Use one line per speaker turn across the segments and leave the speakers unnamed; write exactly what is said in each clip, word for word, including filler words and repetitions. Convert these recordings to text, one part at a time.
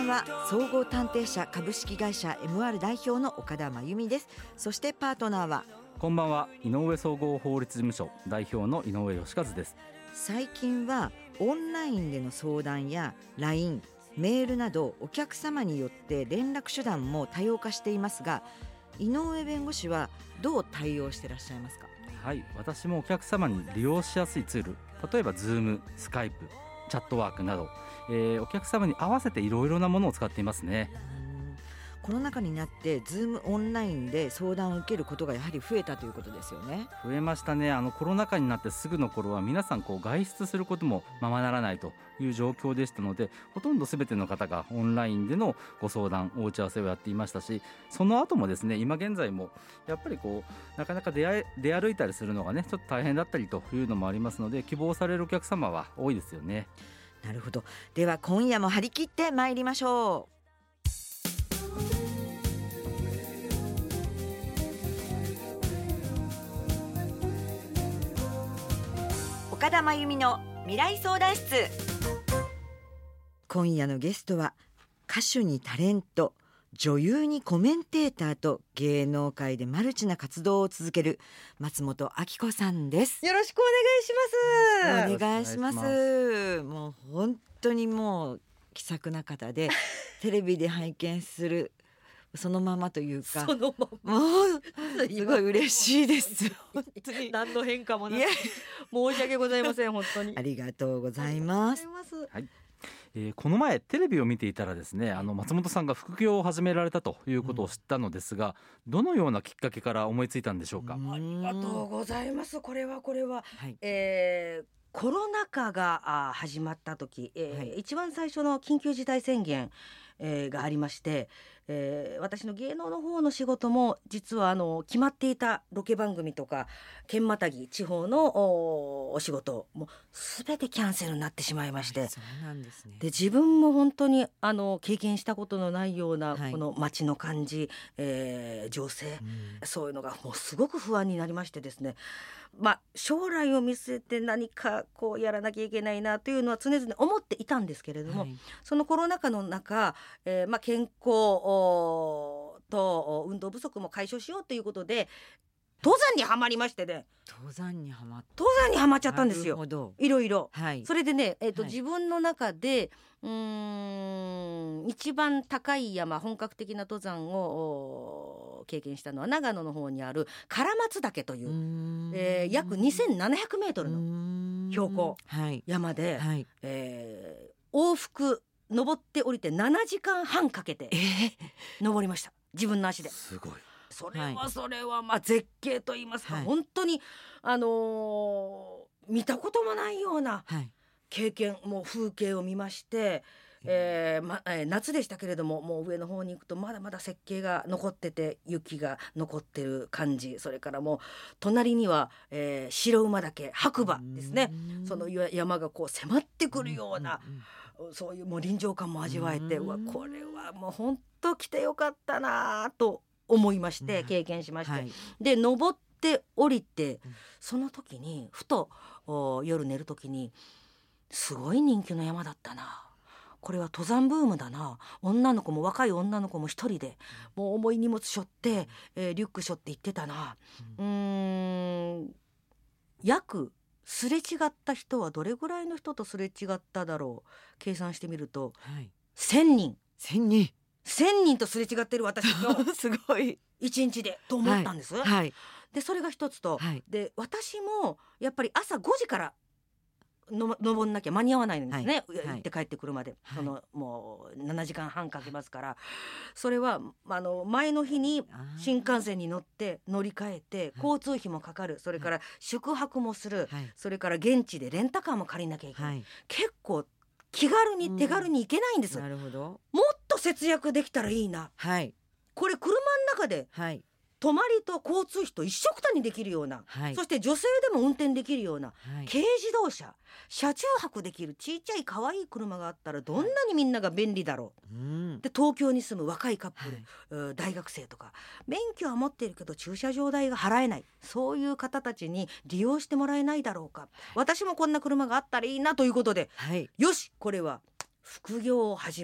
んは総合探偵社株式会社 エムアール 代表の岡田真由美です。そしてパートナーは
こんばんは、井上総合法律事務所代表の井上義和です。
最近はオンラインでの相談や ライン、メールなどお客様によって連絡手段も多様化していますが、井上弁護士はどう対応していらっしゃいますか？
はい、私もお客様に利用しやすいツール、例えば Zoom、Skype、チャットワークなど、えー、お客様に合わせていろいろなものを使っていますね。
コロナ禍になってズームオンラインで相談を受けることがやはり増えたということですよね。
増えましたね。あのコロナ禍になってすぐの頃は皆さんこう外出することもままならないという状況でしたので、ほとんど全ての方がオンラインでのご相談、お打ち合わせをやっていましたし、その後もですね、今現在もやっぱりこうなかなか出会い出歩いたりするのがねちょっと大変だったりというのもありますので、希望されるお客様は多いですよね。
なるほど。では今夜も張り切って参りましょう。岡田真由美の未来相談室。今夜のゲストは歌手にタレント、女優にコメンテーターと芸能界でマルチな活動を続ける松本明子さんです。
よろしくお願いします。
お願いします。もう本当にもう気さくな方でテレビで拝見するそのままというか、
そのまま
もうすごい嬉しいです本当に
何の変化もなく
いや
申し訳ございません。本当に
ありがとうございます。
はい、えー、この前テレビを見ていたらですね、あの松本さんが副業を始められたということを知ったのですが、うん、どのようなきっかけから思いついたんでしょうか？
ありがとうございます。これはこれは、
はい、
えーコロナ禍が始まった時、えーはい、一番最初の緊急事態宣言、えー、がありまして、えー、私の芸能の方の仕事も実はあの決まっていたロケ番組とか県またぎ地方の お, お仕事も全てキャンセルになってしまいまして、はい、
そうなんですね。
で自分も本当にあの経験したことのないような、
はい、
この街の感じ、えー、情勢、うん、そういうのがもうすごく不安になりましてですね、まあ、将来を見据えて何かこうやらなきゃいけないなというのは常々思っていたんですけれども、はい、そのコロナ禍の中、えーまあ、健康と運動不足も解消しようということで登山にはまりましてね。
登山にはまっ
登山にはまっちゃったんですよ。いろいろ、はい、それでね、えーとはい、自分の中でうーん一番高い山、本格的な登山を経験したのは長野の方にある唐松岳という、う、えー、約にせんななひゃくメートルの標高山で、はいはい、えー、往復登って降りてななじかんはんかけて登りました、自分の足で。
すごい。
それはそれはまあ絶景と言いますか、はい、本当に、あのー、見たこともないような経験、はい、もう風景を見まして、えーまえー、夏でしたけれども、もう上の方に行くとまだまだ雪景が残ってて、雪が残ってる感じ、それからもう隣には、えー、白馬岳、白馬ですね、その山がこう迫ってくるような、うんうん、そういうもう臨場感も味わえて、うわこれはもう本当来てよかったなと思いまして、経験しまして、はい、で登って降りて、その時にふと夜寝る時にすごい人気の山だったな、これは登山ブームだな、女の子も若い女の子も一人でもう重い荷物背負って、えー、リュック背負って行ってたな、うーん約すれ違った人はどれぐらいの人とすれ違っただろう、計算してみると、はい、せんにん
せんにん
せんにんとすれ違ってる私の
すごい
いちにちでと思ったんです、はいはい、でそれが一つと、はい、で私もやっぱり朝ごじからの登んなきゃ間に合わないんですね、はい、行って帰ってくるまで、はい、そのもうななじかんはんかけますから、それはあの前の日に新幹線に乗って乗り換えて交通費もかかる、それから宿泊もする、はい、それから現地でレンタカーも借りなきゃいけない、はい、結構気軽に手軽に行けないんです、うん、
なるほど。
もっと節約できたらいいな、はい、これ車の中で、はい、泊まりと交通費と一緒くたにできるような、はい、そして女性でも運転できるような、はい、軽自動車、車中泊できるちっちゃい可愛い車があったらどんなにみんなが便利だろう、はい、で東京に住む若いカップル、はい、大学生とか免許は持っているけど駐車場代が払えない、そういう方たちに利用してもらえないだろうか、はい、私もこんな車があったらいいなということで、はい、よしこれは副業を始めよう、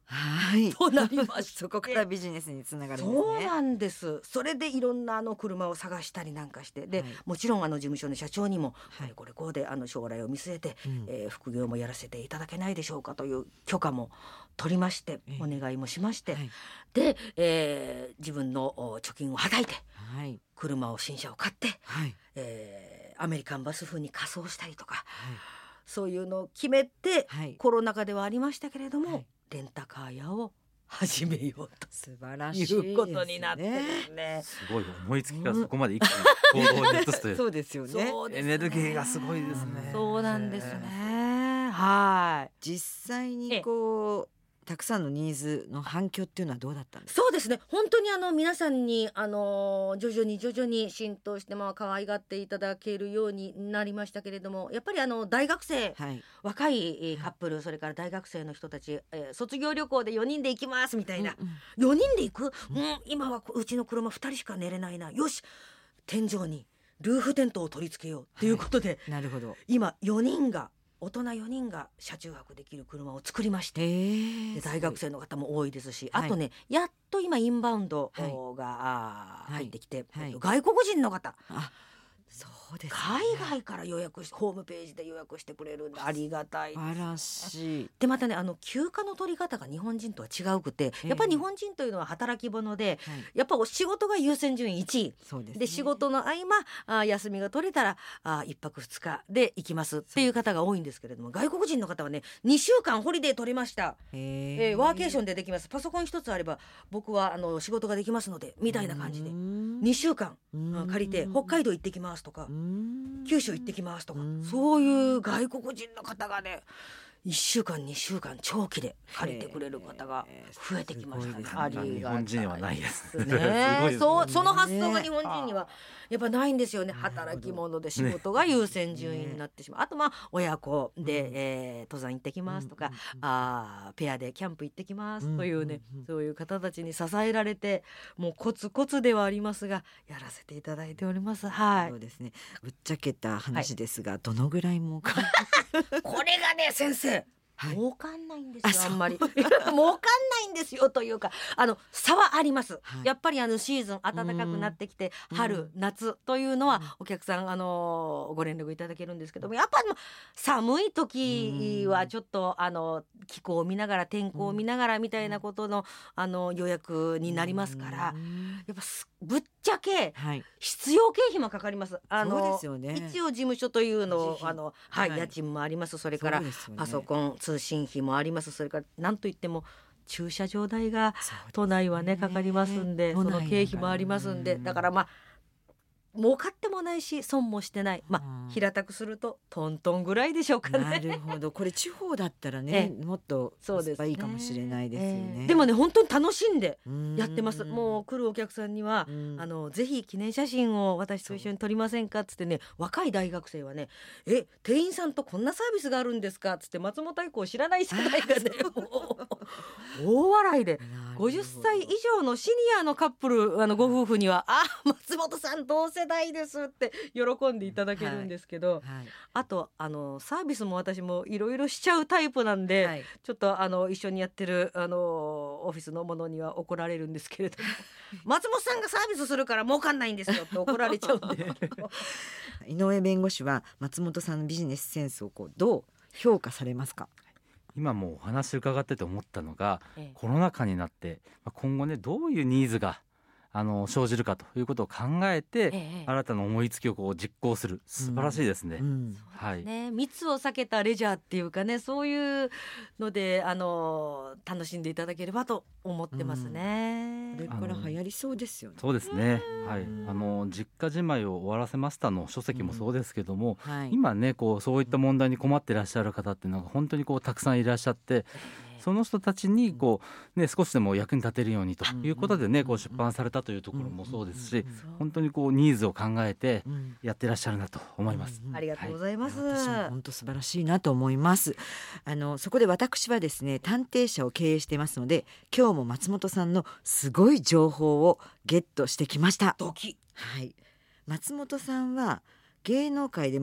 はい、
となりまして
そこからビジネスにつながるんですね。
そうなんです。それでいろんなあの車を探したりなんかしてで、はい、もちろんあの事務所の社長にも、はい、これこれこうであの将来を見据えて、うんえー、副業もやらせていただけないでしょうかという許可も取りまして、えー、お願いもしまして、はい、で、えー、自分の貯金をはたいて、はい、車を新車を買って、はいえー、アメリカンバス風に仮装したりとか、はい、そういうのを決めて、はい、コロナ禍ではありましたけれども、はい、レンタカー屋を始めようと
素晴らしいですね。
いうことになってですね。
すごい思いつきがそこまで一気に行動に移すという
そうですよね。
エネルギーがすごいですね。
そうなんですね。はい。
実際にこうたくさんのニーズの反響っていうのはどうだったんですか？
そうですね、本当にあの皆さんにあの徐々に徐々に浸透して、まあ可愛がっていただけるようになりましたけれども、やっぱりあの大学生、はい、若いカップル、それから大学生の人たち、えー、卒業旅行でよにんで行きますみたいな、うんうん、よにんで行く、うん、今はうちの車ふたりしか寝れないな、よし天井にルーフテントを取り付けようということで、はい、
なるほど。
今よにんが大人よにんが車中泊できる車を作りまして、で大学生の方も多いですし、はい、あとねやっと今インバウンドが入ってきて、はいはい、外国人の方、
あそうですね、
海外から予約しホームページで予約してくれるんでありがたいです。
素晴らしい。
でまたねあの休暇の取り方が日本人とは違うくて、やっぱり日本人というのは働き者で、はい、やっぱ仕事が優先順位いちい
そうですね、
で仕事の合間あ休みが取れたらあいっぱくふつかで行きますっていう方が多いんですけれども、外国人の方はねにしゅうかんホリデー取れました、えー、ワーケーションでできます、パソコン一つあれば僕はあの仕事ができますのでみたいな感じでにしゅうかん借りて北海道行ってきますとか九州行ってきますとか、そういう外国人の方がねいっしゅうかんにしゅうかん長期で借りてくれる方が増えてきましたね。ありがたいですね。
日本人にはないですね。
すごいですね。そう、その発想が日本人にはやっぱないんですよね。働き者で仕事が優先順位になってしまう、ね、あとまあ親子で、うんえー、登山行ってきますとか、うんうん、あペアでキャンプ行ってきますというね、うんうんうん、そういう方たちに支えられてもうコツコツではありますがやらせていただいております。はい。
そうですね。ぶっちゃけた話ですが、はい、どのぐらい儲か
これがね先生はい、儲かんないんですよ。 あ, あんまり儲かんないんですよというかあの差はあります、はい、やっぱりあのシーズン暖かくなってきて春夏というのはお客さんあのご連絡いただけるんですけども、やっぱり寒い時はちょっとあの気候を見ながら天候を見ながらみたいなことのあの予約になりますから、やっぱぶっちゃけ必要経費もかかります。あのそうですよね、一応事務所というのをあの、はいはい、家賃もあります。それからパソコン通信費もあります。それから何といっても駐車場代が都内はねかかりますんで、その経費もありますんで、だからまあ儲かってもないし損もしてない、まあ、平たくするとトントンぐらいでしょうかね。
なるほど。これ地方だったらねもっとコスパいいかもしれないですよね。
えー、でもね本当に楽しんでやってます。もう来るお客さんにはあのぜひ記念写真を私と一緒に撮りませんかっつってね、若い大学生はねえ店員さんとこんなサービスがあるんですかっつって松本愛子を知らない世代がね大笑いでごじゅっさい以上のシニアのカップルあのご夫婦にはあ松本さん同世代ですって喜んでいただけるんですけど、はいはい、あとあのサービスも私もいろいろしちゃうタイプなんで、はい、ちょっとあの一緒にやってるあのオフィスの者には怒られるんですけれども松本さんがサービスするから儲かんないんですよって怒られちゃうんで
井上弁護士は松本さんのビジネスセンスをこうどう評価されますか？
今もうお話伺ってて思ったのが、ええ、コロナ禍になって今後ねどういうニーズがあの生じるかということを考えて、ええ、新たな思いつきをこう実行する素晴らしいですね。うんうん
はい、ね密を避けたレジャーっていうかね、そういうのであの楽しんでいただければと思ってますね。
うん、これから流行りそうですよね。
そうですね、はい、あの実家じまいを終わらせましたの書籍もそうですけども、うんはい、今ねこうそういった問題に困っていらっしゃる方っていうのが本当にこうたくさんいらっしゃって、その人たちにこう、ね、少しでも役に立てるようにということでねこう出版されたというところもそうですし、本当にこうニーズを考えてやってらっしゃるなと思います。
ありがとうございます。
はい、私も本当素晴らしいなと思います。あのそこで私はですね探偵社を経営してますので、今日も松本さんのすごい情報をゲットしてきました。
ドキ、
はい、松本さんは芸能界でも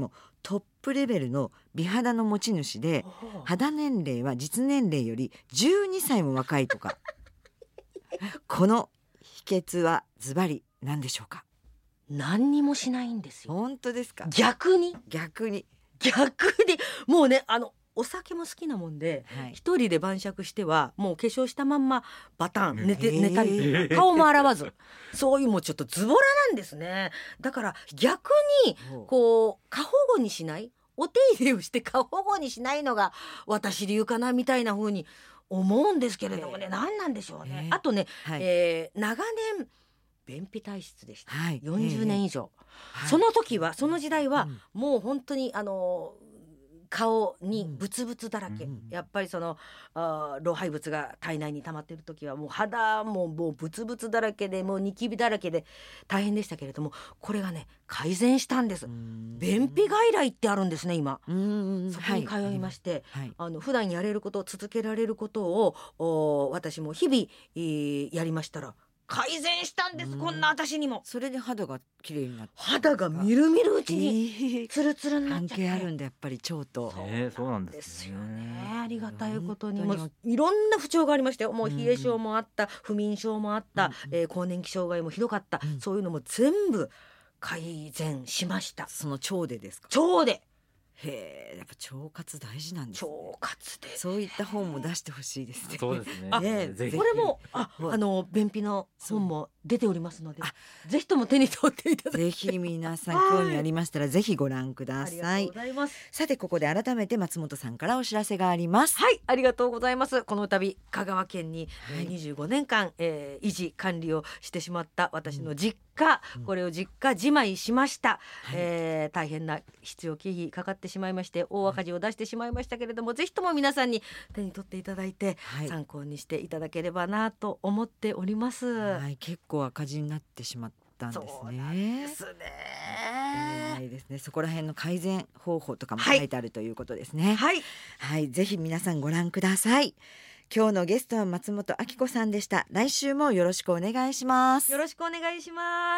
トップレベルの美肌の持ち主で、肌年齢は実年齢よりじゅうにさいも若いとかこの秘訣はズバリ何でしょうか？
何にもしないんですよ。
本当ですか？
逆に
逆に
逆にもうね、あのお酒も好きなもんで、
はい
一人で晩酌してはもう化粧したまんまバタン寝て
へー
寝たりとか、顔も洗わず、そういうもうちょっとズボラなんですね。だから逆にこう過保護にしない、お手入れをして過保護にしないのが私流かなみたいな風に思うんですけれどもね、
へー
何なんでしょうね。
へー
あとね、
はい
えー長年便秘体質でした、
はい
よんじゅうねん以上、
はい
その時はその時代は
うん
もう本当にあの顔にブツブツだらけ、
うん
やっぱりそのあー老廃物が体内に溜まっている時はもう肌ももうブツブツだらけでもうニキビだらけで大変でしたけれども、これがね改善したんです。便秘外来ってあるんですね今。
うん
そこに通いまして、
はい、
あの普段やれることを続けられることをお私も日々、えーやりましたら改善したんです。こんな私にも
それで肌が綺麗になって
肌がみるみるうちに
に
ツルツルになっ
関
ちゃって、
係あるんだやっぱり腸と。
えーそうなんで
です
すね
よね。ありがたいことに
本当に
もういろんな不調がありましたよ。もう
うん
冷え性もあった、不眠症もあった、
うん
えー更年期障害もひどかった、
うん
そういうのも全部改善しました。
その腸でですか？
腸で
へえ、やっぱ腸活大事なんですね。
腸活で
そういった本も出してほしいですね。
そうですね
あ
ね
ぜひ
これもあ
はい
あの便秘の本も出ておりますので、ぜひとも手に取っていただき
ぜひ皆さん
はい
興味ありましたらぜひご覧くだ
ありが
さい
とうご。ざいます。
さてここで改めて松本さんからお知らせがあります。
はい、ありがとうございます。この度香川県に、
はい
えーにじゅうごねんかん、えー維持管理をしてしまった私の実家、
うん
これを実家じまいしました、
はい
えー大変な必要経費かかってしまいまして大赤字を出してしまいましたけれども、ぜひとも皆さんに手に取っていただいて、
はい
参考にしていただければなと思っております。
はい、結構赤字になってしまったんです
そうなんで
ね。
す
は
ね。
いですね。そこら辺の改善方法とかも
はい
書いてあるということですね。
はい、
はい、ぜひ皆さんご覧ください。今日のゲストは松本明子さんでした。来週もよろしくお願いします。
よろしくお願いします。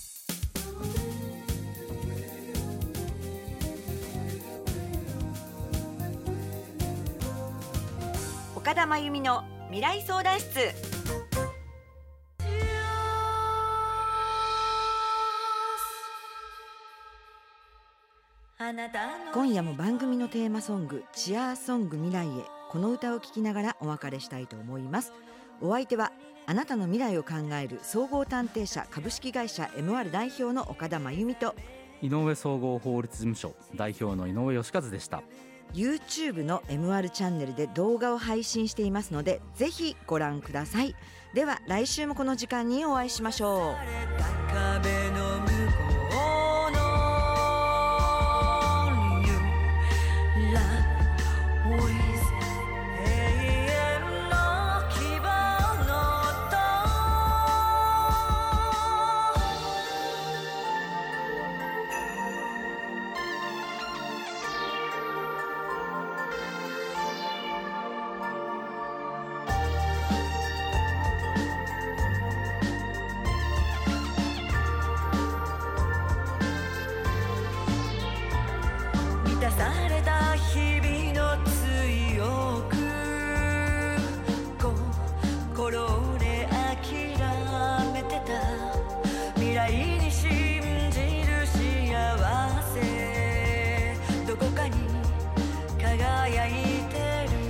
岡田真由美の未来相談室。今夜も番組のテーマソングチアーソング未来へ、この歌を聴きながらお別れしたいと思います。お相手はあなたの未来を考える総合探偵社株式会社 エムアール 代表の岡田真由美と
井上総合法律事務所代表の井上義和でした。
YouTube の エムアール チャンネルで動画を配信していますのでぜひご覧ください。では来週もこの時間にお会いしましょう。
壁の向こうの You Love with 永遠の希望の音。満たされた日々の強く心で諦めてた未来に信じる幸せどこかに輝いてる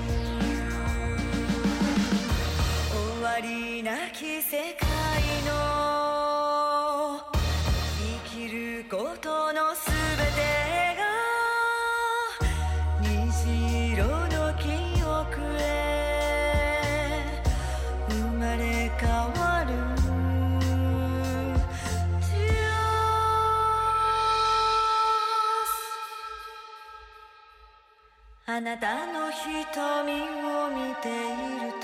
終わりなき世界の生きることのすべてが虹色の記憶へ生まれ変わる。あなたの瞳を見ていると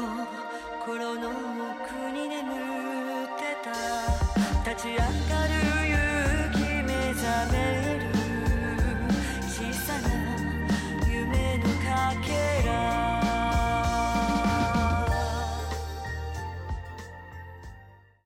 心の奥に眠ってた立ち上がる